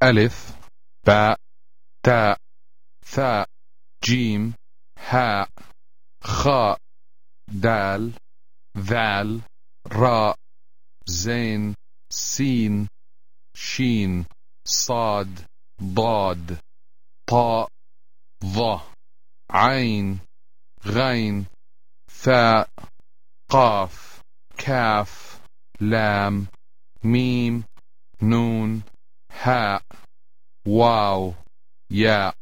ألف باء تاء ثاء جيم هاء خاء دال ذال راء زين سين شين صاد ضاد طاء ظ عين غين ثاء قاف كاف لام ميم نون هاء واو ياء